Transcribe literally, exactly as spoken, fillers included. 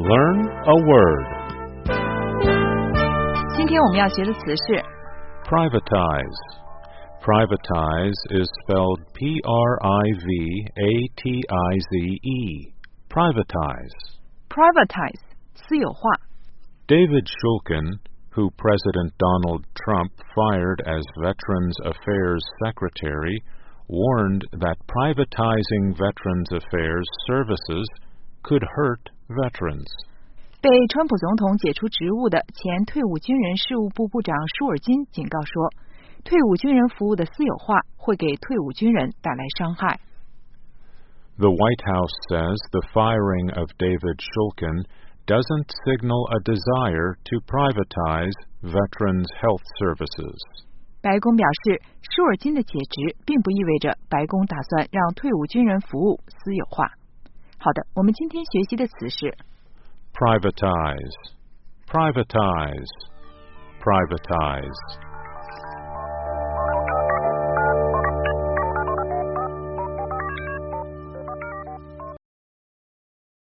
Learn a word. 今天我们要学的词是 Privatize. Privatize is spelled P R I V A T I Z E. Privatize. privatize 私有化。 David Shulkin, who President Donald Trump fired as Veterans Affairs Secretary, warned that privatizing Veterans Affairs services could hurt veterans. 被川普总统解除职务的前退伍军人事务部部长舒尔金警告说，退伍军人服务的私有化会给退伍军人带来伤害。 The White House says the firing of David Shulkin doesn't signal a desire to privatize veterans' health services. 白宫表示，舒尔金的解职并不意味着白宫打算让退伍军人服务私有化。好的，我们今天学习的词是 Privatize. Privatize. Privatize.